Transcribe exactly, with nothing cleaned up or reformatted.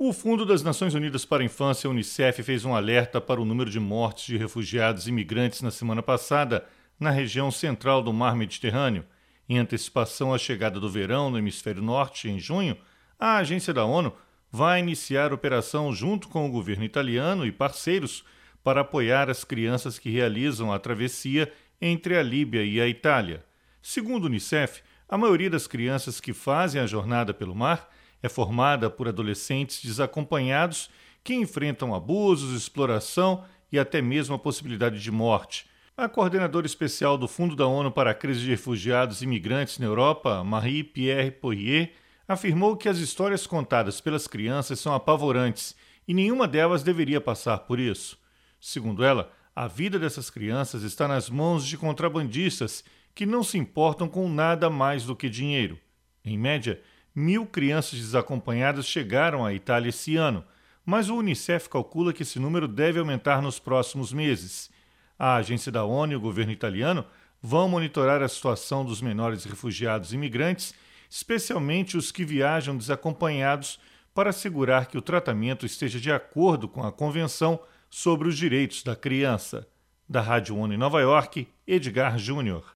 O Fundo das Nações Unidas para a Infância, Unicef, fez um alerta para o número de mortes de refugiados e imigrantes na semana passada na região central do Mar Mediterrâneo. Em antecipação à chegada do verão no hemisfério norte, em junho, a agência da ONU vai iniciar operação junto com o governo italiano e parceiros para apoiar as crianças que realizam a travessia entre a Líbia e a Itália. Segundo o Unicef, a maioria das crianças que fazem a jornada pelo mar é formada por adolescentes desacompanhados que enfrentam abusos, exploração e até mesmo a possibilidade de morte. A coordenadora especial do Fundo da ONU para a Crise de Refugiados e Imigrantes na Europa, Marie-Pierre Poirier, afirmou que as histórias contadas pelas crianças são apavorantes e nenhuma delas deveria passar por isso. Segundo ela, a vida dessas crianças está nas mãos de contrabandistas que não se importam com nada mais do que dinheiro. Em média, mil crianças desacompanhadas chegaram à Itália esse ano, mas o Unicef calcula que esse número deve aumentar nos próximos meses. A agência da ONU e o governo italiano vão monitorar a situação dos menores refugiados e imigrantes, especialmente os que viajam desacompanhados, para assegurar que o tratamento esteja de acordo com a Convenção sobre os Direitos da Criança. Da Rádio ONU em Nova York, Edgar Júnior.